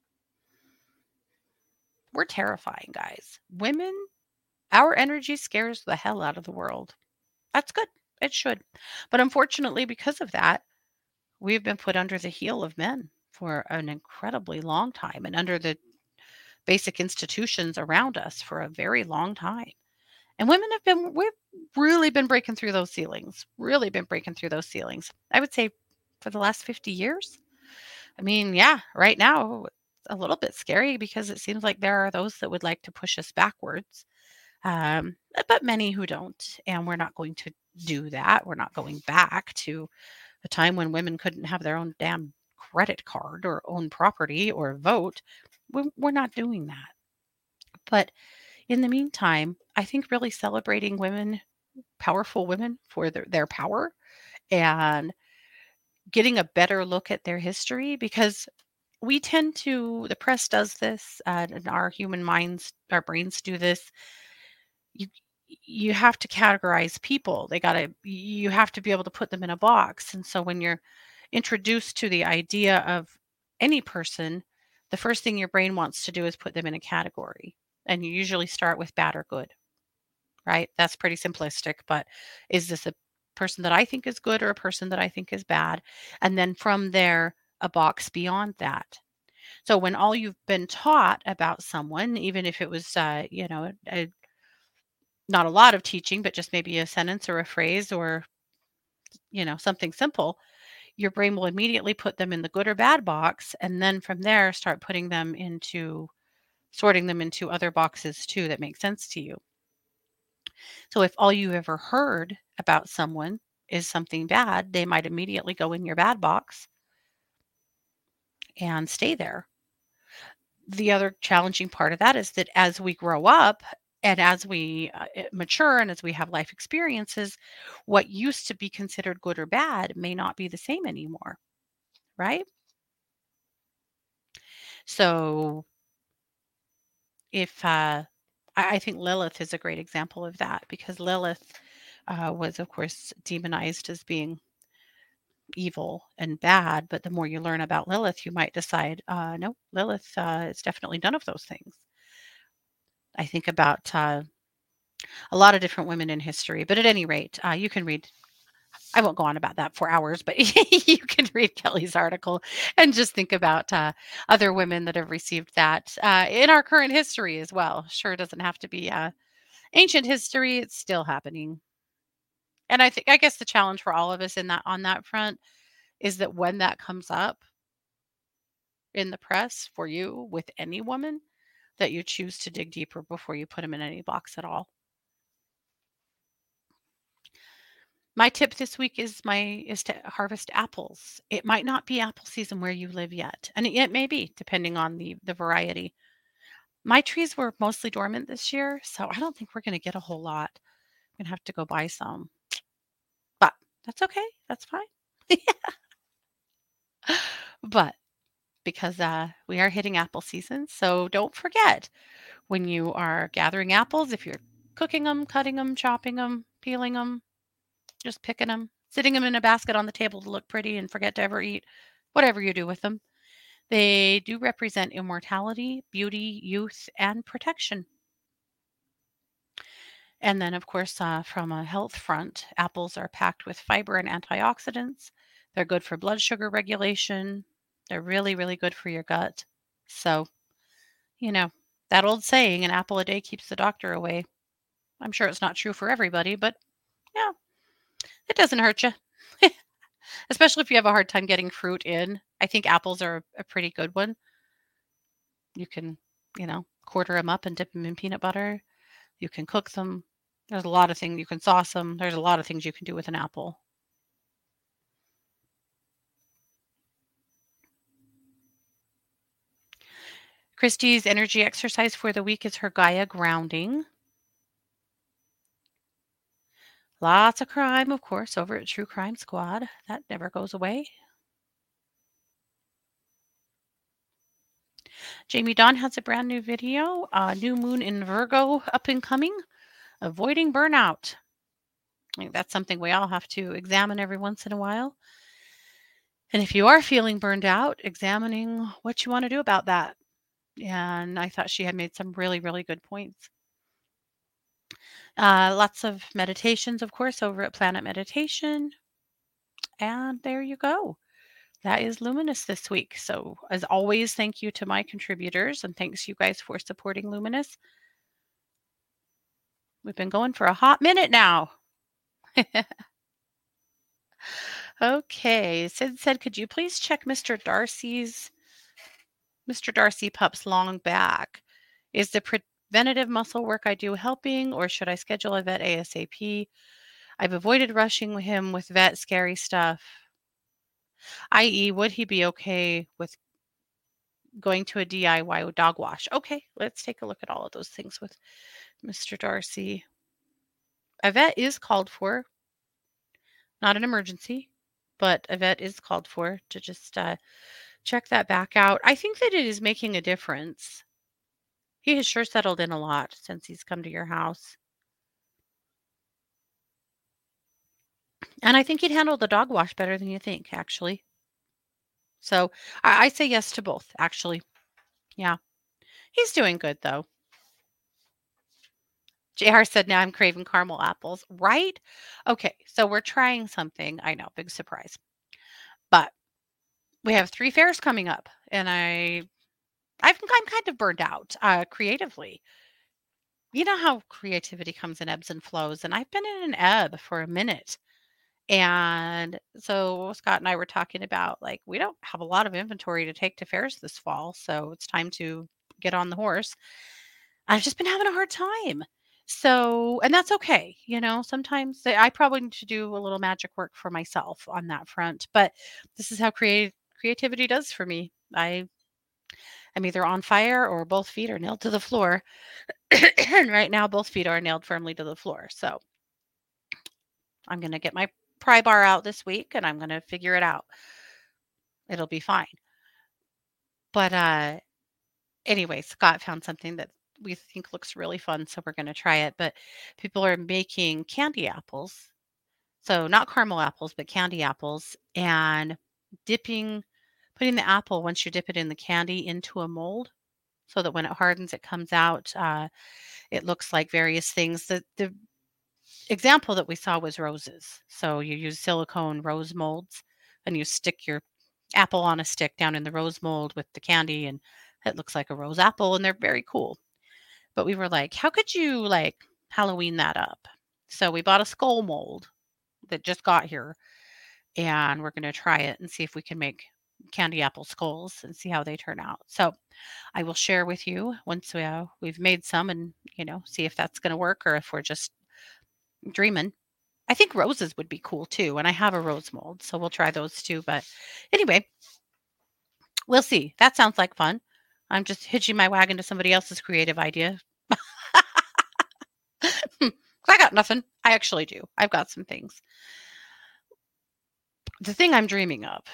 S1: We're terrifying, guys. Women, our energy scares the hell out of the world. That's good. It should. But unfortunately, because of that, we've been put under the heel of men for an incredibly long time and under the basic institutions around us for a very long time. And women have been, we've really been breaking through those ceilings, really been breaking through those ceilings. I would say for the last fifty years. I mean, yeah, right now it's a little bit scary because it seems like there are those that would like to push us backwards, um, but many who don't. And we're not going to do that. We're not going back to a time when women couldn't have their own damn credit card or own property or vote. We- We're not doing that. But in the meantime, I think really celebrating women, powerful women for their, their power and getting a better look at their history because we tend to, the press does this, uh, and our human minds, our brains do this. You you have to categorize people. They got to, you have to be able to put them in a box. And so when you're introduced to the idea of any person, the first thing your brain wants to do is put them in a category. And you usually start with bad or good, right? That's pretty simplistic, but is this a person that I think is good or a person that I think is bad? And then from there, a box beyond that. So when all you've been taught about someone, even if it was, uh, you know, a, not a lot of teaching, but just maybe a sentence or a phrase or, you know, something simple, your brain will immediately put them in the good or bad box. And then from there, start putting them into, sorting them into other boxes too that make sense to you. So if all you ever heard about someone is something bad, they might immediately go in your bad box and stay there. The other challenging part of that is that as we grow up and as we uh, eh, mature and as we have life experiences, what used to be considered good or bad may not be the same anymore, right? So if uh, I, I think Lilith is a great example of that because Lilith uh, was, of course, demonized as being evil and bad. But the more you learn about Lilith, you might decide, uh, no, Lilith uh, is definitely none of those things. I think about uh, a lot of different women in history. But at any rate, uh, you can read. I won't go on about that for hours, but you can read Kelly's article and just think about uh, other women that have received that uh, in our current history as well. Sure, it doesn't have to be uh, ancient history; it's still happening. And I think, I guess, the challenge for all of us in that on that front is that when that comes up in the press for you with any woman, that you choose to dig deeper before you put them in any box at all. My tip this week is my is to harvest apples. It might not be apple season where you live yet, and it, it may be depending on the the variety. My trees were mostly dormant this year, so I don't think we're going to get a whole lot. I'm going to have to go buy some, but that's okay. That's fine. But because uh, we are hitting apple season, so don't forget when you are gathering apples, if you're cooking them, cutting them, chopping them, peeling them, just picking them, sitting them in a basket on the table to look pretty and forget to ever eat, whatever you do with them. They do represent immortality, beauty, youth, and protection. And then, of course, uh, from a health front, apples are packed with fiber and antioxidants. They're good for blood sugar regulation. They're really, really good for your gut. So, you know, that old saying, an apple a day keeps the doctor away. I'm sure it's not true for everybody, but yeah, it doesn't hurt you. Especially if you have a hard time getting fruit in. I think apples are a pretty good one. You can, you know, quarter them up and dip them in peanut butter. You can cook them. There's a lot of things. You can sauce them. There's a lot of things you can do with an apple. Christy's energy exercise for the week is her Gaia grounding. Lots of crime, of course, over at True Crime Squad. That never goes away. Jamie Dawn has a brand new video, uh, New Moon in Virgo up and coming, avoiding burnout. I think that's something we all have to examine every once in a while. And if you are feeling burned out, examining what you want to do about that. And I thought she had made some really, really good points. Uh, lots of meditations, of course, over at Planet Meditation. And there you go. That is Luminous this week. So, as always, thank you to my contributors and thanks you guys for supporting Luminous. We've been going for a hot minute now. Okay. Sid said, could you please check Mister Darcy's Mister Darcy Pup's long back? Is the preventative muscle work I do helping, or should I schedule a vet ASAP? I've avoided rushing him with vet scary stuff. that is, would he be okay with going to a D I Y dog wash? Okay, let's take a look at all of those things with Mister Darcy. A vet is called for, not an emergency, but a vet is called for to just uh, check that back out. I think that it is making a difference. He has sure settled in a lot since he's come to your house. And I think he'd handle the dog wash better than you think, actually. So I, I say yes to both, actually. Yeah. He's doing good, though. J R said, now I'm craving caramel apples, right? Okay. So we're trying something. I know, big surprise. But we have three fairs coming up, and I, I've, I'm kind of burned out uh, creatively. You know how creativity comes in ebbs and flows, and I've been in an ebb for a minute. And so Scott and I were talking about like we don't have a lot of inventory to take to fairs this fall, so it's time to get on the horse. I've just been having a hard time. So, and that's okay. You know, sometimes I I probably need to do a little magic work for myself on that front, but this is how creative creativity does for me. I am either on fire or both feet are nailed to the floor. And right now both feet are nailed firmly to the floor. So, I'm going to get my pry bar out this week and I'm going to figure it out. It'll be fine. But uh anyway, Scott found something that we think looks really fun, so we're going to try it. But people are making candy apples. So not caramel apples, but candy apples and dipping putting the apple once you dip it in the candy into a mold so that when it hardens it comes out uh it looks like various things. The the example that we saw was roses. So you use silicone rose molds and you stick your apple on a stick down in the rose mold with the candy and it looks like a rose apple and they're very cool. But we were like, how could you like Halloween that up? So we bought a skull mold that just got here and we're going to try it and see if we can make candy apple skulls and see how they turn out. So I will share with you once we, uh, we've made some and, you know, see if that's going to work or if we're just dreaming. I think roses would be cool too, and I have a rose mold, so we'll try those too. But anyway, we'll see. That sounds like fun. I'm just hitching my wagon to somebody else's creative idea. I got nothing. I actually do. I've got some things. The thing I'm dreaming of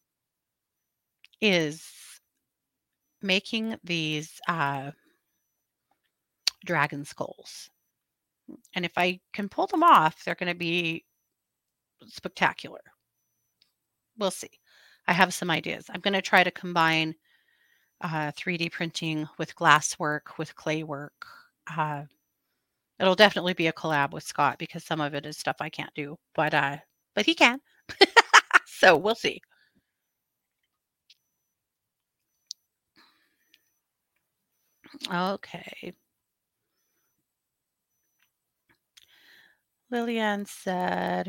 S1: is making these uh, dragon skulls. And if I can pull them off, they're going to be spectacular. We'll see. I have some ideas. I'm going to try to combine uh, three D printing with glass work, with clay work. Uh, it'll definitely be a collab with Scott because some of it is stuff I can't do, but uh, but he can. So we'll see. Okay. Lillian said,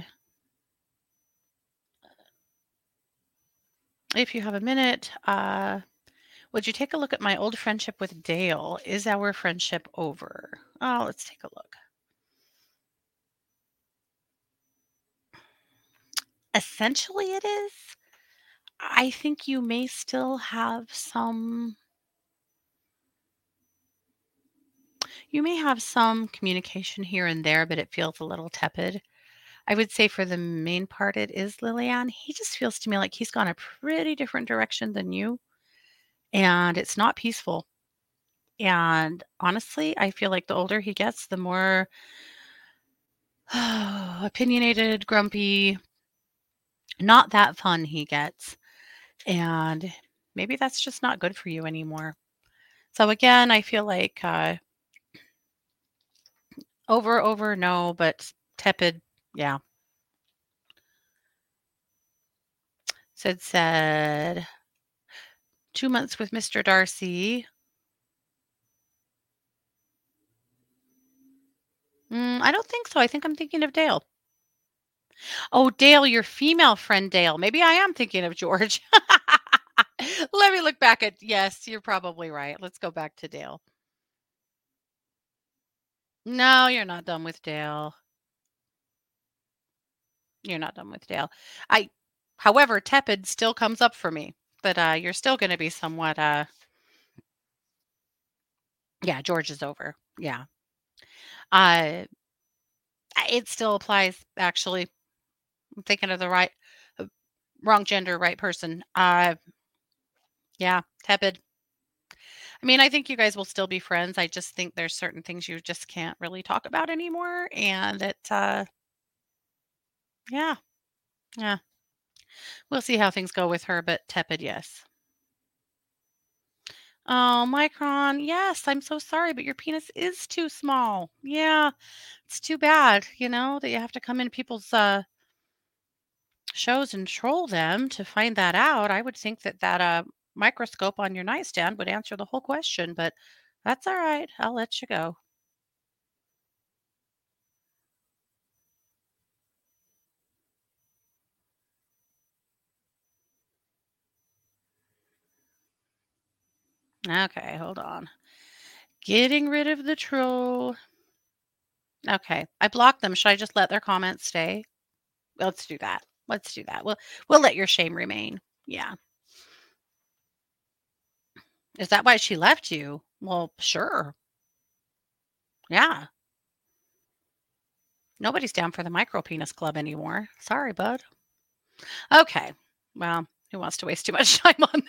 S1: if you have a minute, uh, would you take a look at my old friendship with Dale? Is our friendship over? Oh, let's take a look. Essentially, it is. I think you may still have some you may have some communication here and there, but it feels a little tepid. I would say for the main part, it is Lillian. He just feels to me like he's gone a pretty different direction than you, and it's not peaceful. And honestly, I feel like the older he gets, the more opinionated, grumpy, not that fun he gets. And maybe that's just not good for you anymore. So again, I feel like uh, over, over, no, but tepid, yeah. Sid said, two months with Mister Darcy. Mm, I don't think so. I think I'm thinking of Dale. Oh, Dale, your female friend Dale. Maybe I am thinking of George. Let me look back at, yes, you're probably right. Let's go back to Dale. No, you're not done with Dale. You're not done with Dale. I, however, tepid still comes up for me, but uh, you're still going to be somewhat. Uh, yeah, George is over. Yeah, uh, it still applies. Actually, I'm thinking of the right, uh, wrong gender, right person. Uh, yeah, tepid. I mean, I think you guys will still be friends. I just think there's certain things you just can't really talk about anymore, and it. Uh, yeah, yeah. We'll see how things go with her, but tepid, yes. Oh, Micron, yes, I'm so sorry, but your penis is too small. Yeah, it's too bad, you know, that you have to come in people's uh, shows and troll them to find that out. I would think that that uh, microscope on your nightstand would answer the whole question, but that's all right. I'll let you go. Okay, hold on. Getting rid of the troll. Okay, I blocked them. Should I just let their comments stay? Let's do that. Let's do that. We'll we'll let your shame remain. Yeah. Is that why she left you? Well, sure. Yeah. Nobody's down for the micro penis club anymore. Sorry, bud. Okay. Well, who wants to waste too much time on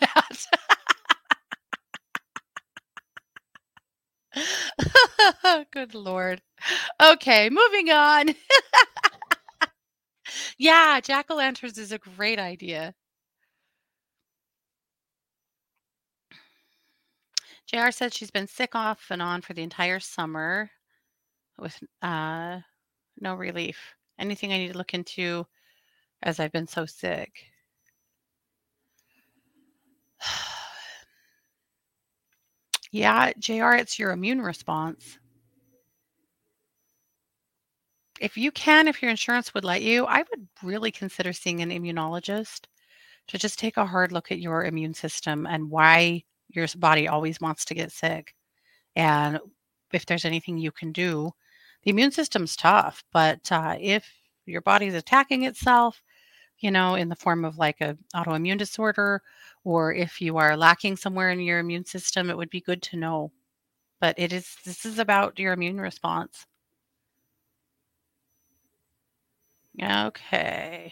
S1: that? Good Lord. Okay, moving on. Yeah, jack-o'-lanterns is a great idea. J R said she's been sick off and on for the entire summer with uh, no relief. Anything I need to look into as I've been so sick? Yeah, J R, it's your immune response. If you can, if your insurance would let you, I would really consider seeing an immunologist to just take a hard look at your immune system and why your s- body always wants to get sick. And if there's anything you can do, the immune system's tough, but uh, if your body's attacking itself, you know, in the form of like a autoimmune disorder, or if you are lacking somewhere in your immune system, it would be good to know. But it is this is about your immune response. Okay.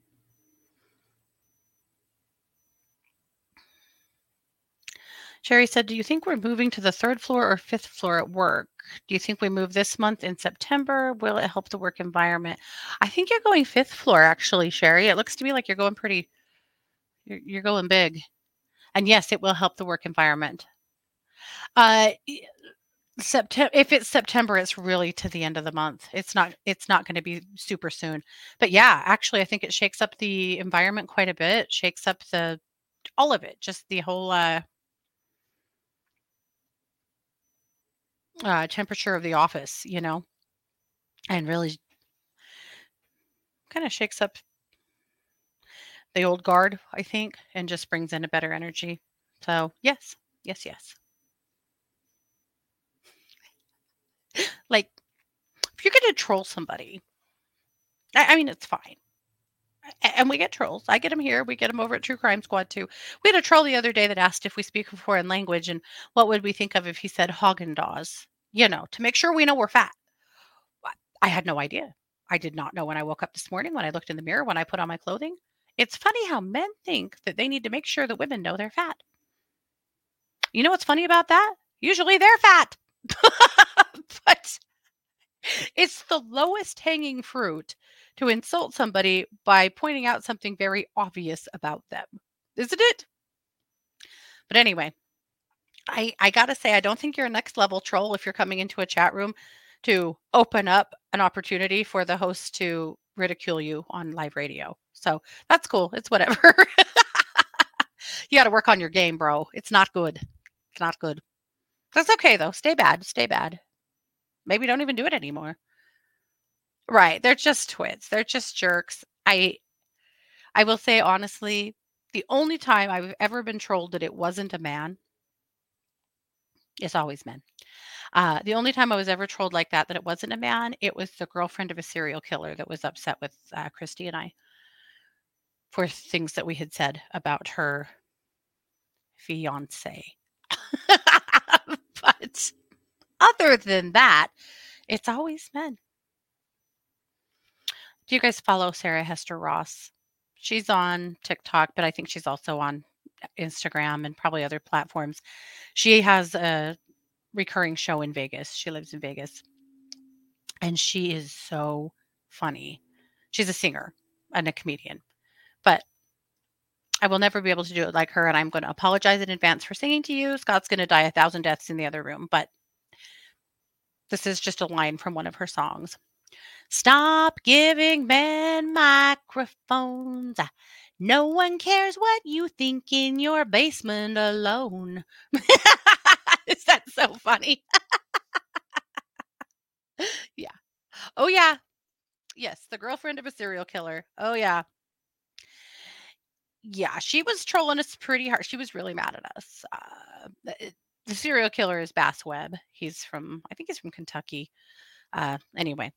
S1: Sherry said, "Do you think we're moving to the third floor or fifth floor at work? Do you think we move this month in September? Will it help the work environment?" I think you're going fifth floor, actually, Sherry. It looks to me like you're going pretty, you're, you're going big. And yes, it will help the work environment. Uh, September, if it's September, it's really to the end of the month. It's not it's not going to be super soon. But yeah, actually I think it shakes up the environment quite a bit, shakes up the all of it, just the whole uh, uh temperature of the office, you know, and really kind of shakes up the old guard, I think, and just brings in a better energy. So, yes. Yes, yes. Like if you're going to troll somebody, I, I mean it's fine. And we get trolls. I get them here. We get them over at True Crime Squad too. We had a troll the other day that asked if we speak a foreign language and what would we think of if he said Haagen-Dazs, you know, to make sure we know we're fat. I had no idea. I did not know when I woke up this morning, when I looked in the mirror, when I put on my clothing. It's funny how men think that they need to make sure that women know they're fat. You know what's funny about that? Usually they're fat. But it's the lowest hanging fruit to insult somebody by pointing out something very obvious about them, isn't it? But anyway, I I gotta say, I don't think you're a next level troll if you're coming into a chat room to open up an opportunity for the host to ridicule you on live radio. So that's cool. It's whatever. You got to work on your game, bro. It's not good. It's not good. That's okay though. Stay bad. Stay bad. Maybe don't even do it anymore. Right. They're just twits. They're just jerks. I I will say honestly, the only time I've ever been trolled that it wasn't a man, it's always men. Uh, the only time I was ever trolled like that, that it wasn't a man, it was the girlfriend of a serial killer that was upset with uh, Christy and I for things that we had said about her fiance. But other than that, it's always men. Do you guys follow Sarah Hester Ross? She's on TikTok, but I think she's also on Instagram and probably other platforms. She has a recurring show in Vegas. She lives in Vegas, and she is so funny. She's a singer and a comedian, but I will never be able to do it like her, and I'm going to apologize in advance for singing to you. Scott's going to die a thousand deaths in the other room, but this is just a line from one of her songs. Stop giving men microphones. No one cares what you think in your basement alone. Is that so funny? Yeah. Oh, yeah. Yes, the girlfriend of a serial killer. Oh, yeah. Yeah, she was trolling us pretty hard. She was really mad at us. Uh, the, the serial killer is Bass Webb. He's from, I think he's from Kentucky. Uh, anyway,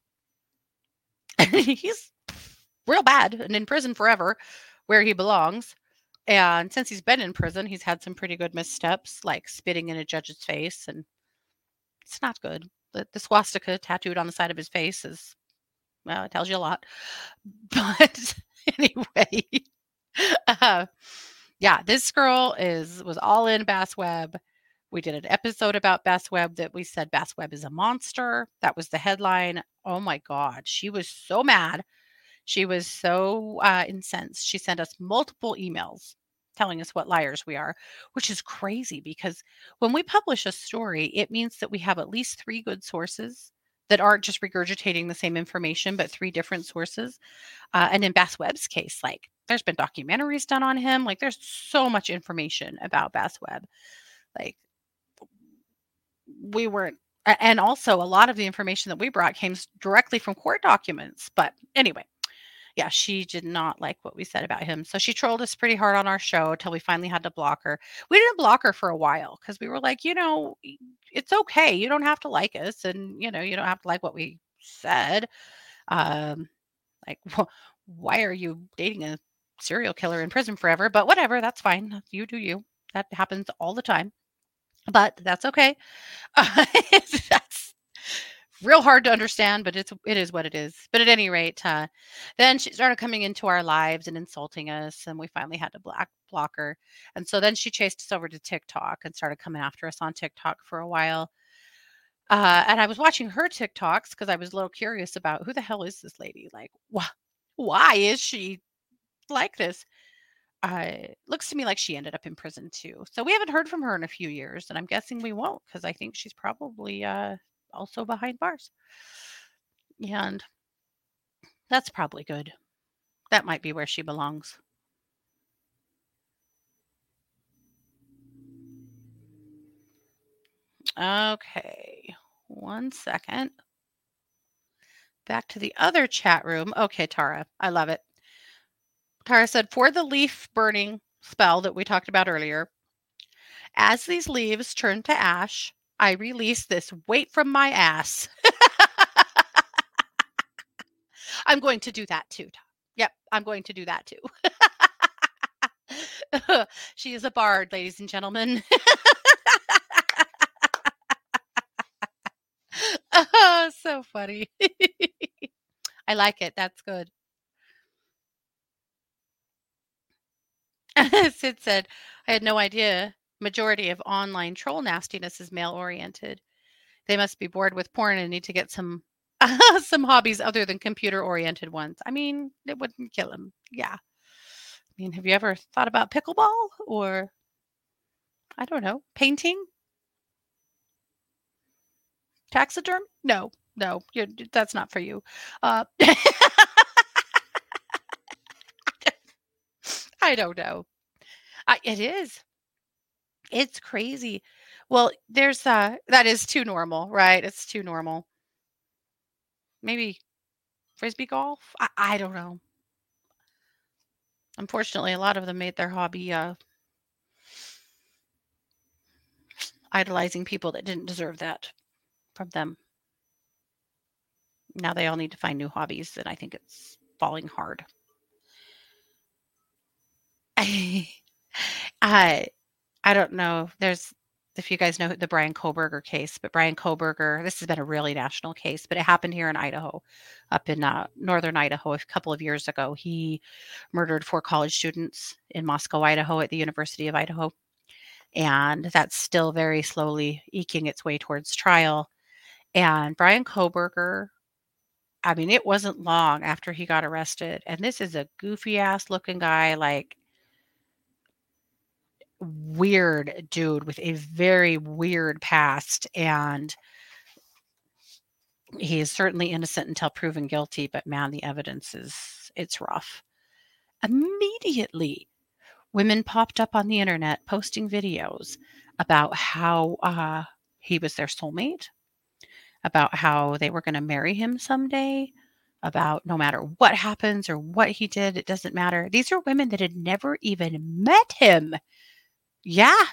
S1: he's real bad and in prison forever where he belongs. And since he's been in prison, he's had some pretty good missteps, like spitting in a judge's face, and it's not good. The, the swastika tattooed on the side of his face is, well, it tells you a lot. But anyway, uh, yeah, this girl is was all in Bass Webb. We did an episode about Bass Webb that we said Bass Webb is a monster. That was the headline. Oh my God, she was so mad. She was so uh, incensed. She sent us multiple emails telling us what liars we are, which is crazy because when we publish a story, it means that we have at least three good sources that aren't just regurgitating the same information, but three different sources. Uh, and in Bass Webb's case, like there's been documentaries done on him. Like there's so much information about Bass Webb. Like we weren't, and also a lot of the information that we brought came directly from court documents. But anyway, yeah, she did not like what we said about him. So she trolled us pretty hard on our show until we finally had to block her. We didn't block her for a while because we were like, you know, it's okay. You don't have to like us, and you know, you don't have to like what we said. Um, Like, "Wha why are you dating a serial killer in prison forever?" But whatever, that's fine. You do you. That happens all the time, but that's okay. That's real hard to understand, but it's it is what it is. But at any rate, uh, then she started coming into our lives and insulting us, and we finally had to black block her. And so then she chased us over to TikTok and started coming after us on TikTok for a while. Uh, and I was watching her TikToks because I was a little curious about who the hell is this lady? Like, why, why is she like this? Uh, looks to me like she ended up in prison too. So we haven't heard from her in a few years, and I'm guessing we won't because I think she's probably uh, also behind bars. And that's probably good. That might be where she belongs. Okay, one second. Back to the other chat room. Okay, Tara, I love it. Tara said, for the leaf burning spell that we talked about earlier, as these leaves turn to ash, I release this weight from my ass. I'm going to do that too. Yep, I'm going to do that too. She is a bard, ladies and gentlemen. Oh, so funny. I like it. That's good. Sid said, I had no idea. Majority of online troll nastiness is male oriented. They must be bored with porn and need to get some some hobbies other than computer oriented ones. I mean, it wouldn't kill them. Yeah. I mean, have you ever thought about pickleball or I don't know, painting, taxiderm? No, no, you're, that's not for you. Uh, I don't know. I, it is. It's crazy. Well, there's uh that is too normal, right? It's too normal. Maybe frisbee golf? I, I don't know. Unfortunately, a lot of them made their hobby uh idolizing people that didn't deserve that from them. Now they all need to find new hobbies, and I think it's falling hard. I I don't know. There's if you guys know the Brian Koberger case, but Brian Koberger, this has been a really national case, but it happened here in Idaho, up in uh, northern Idaho a couple of years ago. He murdered four college students in Moscow, Idaho, at the University of Idaho, and that's still very slowly eking its way towards trial. And Brian Koberger, I mean, it wasn't long after he got arrested, and this is a goofy ass looking guy, like weird dude with a very weird past, and he is certainly innocent until proven guilty, but man, the evidence is it's rough. Immediately, women popped up on the internet posting videos about how uh, he was their soulmate, about how they were going to marry him someday, about no matter what happens or what he did, it doesn't matter. These are women that had never even met him. Yeah,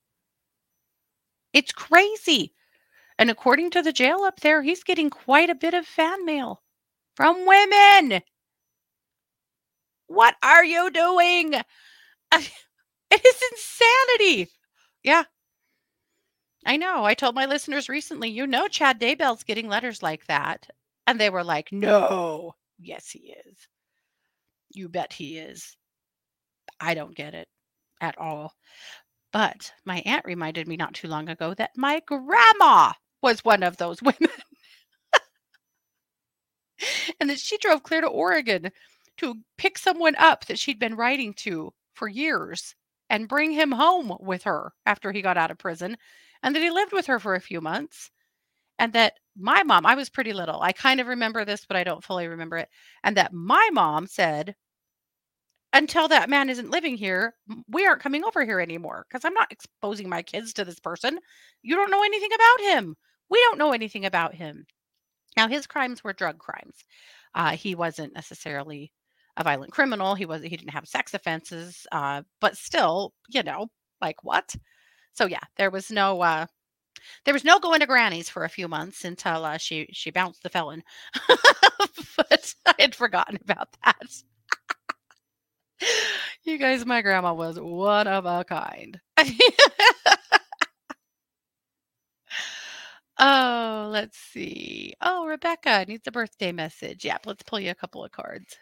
S1: it's crazy. And according to the jail up there, he's getting quite a bit of fan mail from women. What are you doing? It is insanity. Yeah, I know. I told my listeners recently, you know, Chad Daybell's getting letters like that. And they were like, no. Yes, he is. You bet he is. I don't get it at all. But my aunt reminded me not too long ago that my grandma was one of those women and that she drove clear to Oregon to pick someone up that she'd been writing to for years and bring him home with her after he got out of prison, and that he lived with her for a few months. And that my mom, I was pretty little. I kind of remember this, but I don't fully remember it. And that my mom said, until that man isn't living here, we aren't coming over here anymore because I'm not exposing my kids to this person. You don't know anything about him. We don't know anything about him. Now, his crimes were drug crimes. Uh, he wasn't necessarily a violent criminal. He was he didn't have sex offenses, uh, but still, you know, like what? So yeah, there was no uh, There was no going to Granny's for a few months until uh, she she bounced the felon, but I had forgotten about that. You guys, my grandma was one of a kind. Oh, let's see. Oh, Rebecca needs a birthday message. Yep, let's pull you a couple of cards.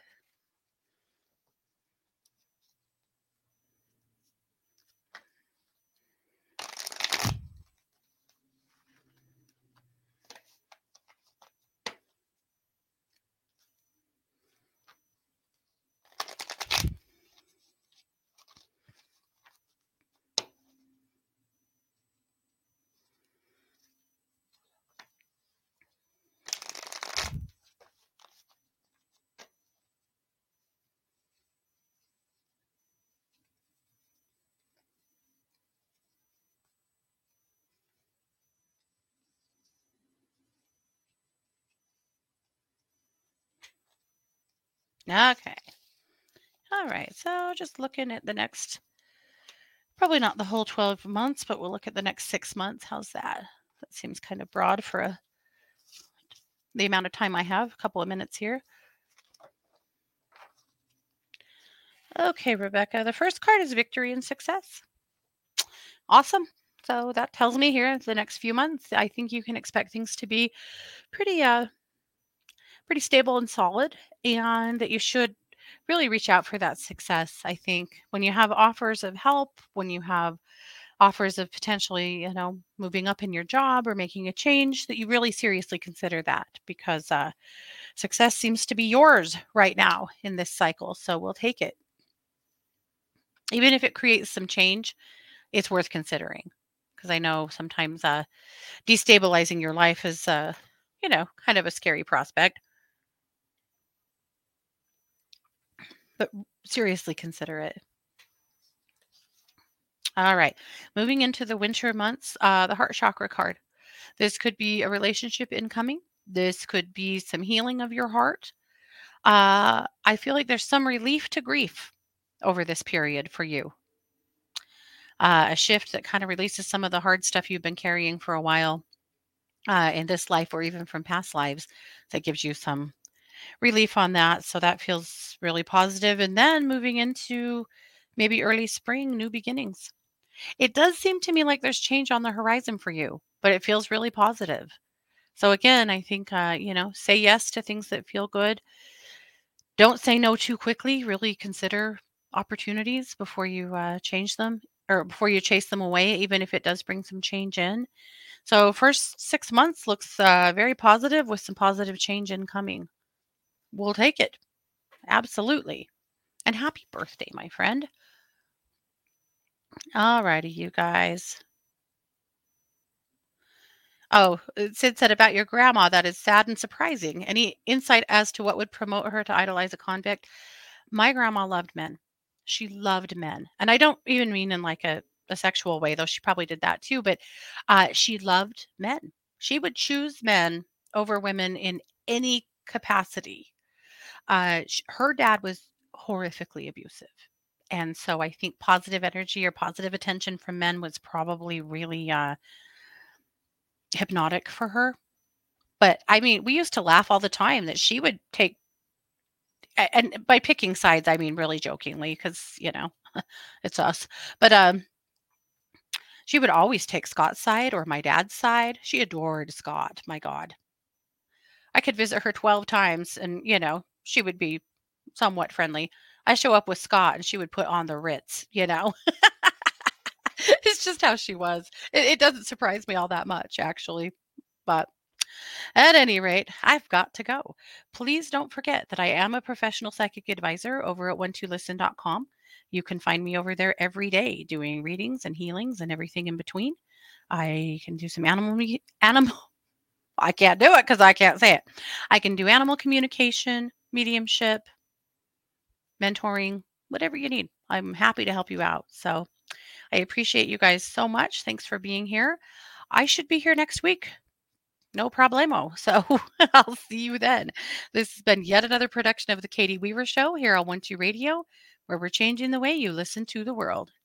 S1: Okay. All right. So just looking at the next, probably not the whole twelve months, but we'll look at the next six months. How's that? That seems kind of broad for a, the amount of time I have, a couple of minutes here. Okay, Rebecca. The first card is victory and success. Awesome. So that tells me here the next few months, I think you can expect things to be pretty uh pretty stable and solid, and that you should really reach out for that success. I think when you have offers of help, when you have offers of potentially, you know, moving up in your job or making a change, that you really seriously consider that, because uh, success seems to be yours right now in this cycle. So we'll take it. Even if it creates some change, it's worth considering, because I know sometimes uh, destabilizing your life is, uh, you know, kind of a scary prospect. But seriously consider it. All right. Moving into the winter months, uh, the heart chakra card. This could be a relationship incoming. This could be some healing of your heart. Uh, I feel like there's some relief to grief over this period for you. Uh, a shift that kind of releases some of the hard stuff you've been carrying for a while uh, in this life or even from past lives, that gives you some relief on that. So that feels really positive. And then moving into maybe early spring, new beginnings. It does seem to me like there's change on the horizon for you, but it feels really positive. So again, I think, uh, you know, say yes to things that feel good. Don't say no too quickly. Really consider opportunities before you uh, change them, or before you chase them away, even if it does bring some change in. So first six months looks uh, very positive, with some positive change incoming. We'll take it. Absolutely. And happy birthday, my friend. All righty, you guys. Oh, uh, Sid said about your grandma, that is sad and surprising. Any insight as to what would promote her to idolize a convict? My grandma loved men. She loved men. And I don't even mean in like a, a sexual way, though she probably did that too, but uh, she loved men. She would choose men over women in any capacity. Uh, sh- her dad was horrifically abusive. And so I think positive energy or positive attention from men was probably really uh, hypnotic for her. But I mean, we used to laugh all the time that she would take, a- and by picking sides, I mean really jokingly, because you know it's us. But um, she would always take Scott's side or my dad's side. She adored Scott. My God, I could visit her twelve times, and you know she would be somewhat friendly. I show up with Scott, and she would put on the Ritz. You know, it's just how she was. It, it doesn't surprise me all that much, actually. But at any rate, I've got to go. Please don't forget that I am a professional psychic advisor over at one two listen dot com. You can find me over there every day doing readings and healings and everything in between. I can do some animal me- animal I can't do it because I can't say it. I can do animal communication, mediumship, mentoring, whatever you need. I'm happy to help you out. So I appreciate you guys so much. Thanks for being here. I should be here next week. No problemo. So I'll see you then. This has been yet another production of the Katie Weaver Show here on One Two Radio, where we're changing the way you listen to the world.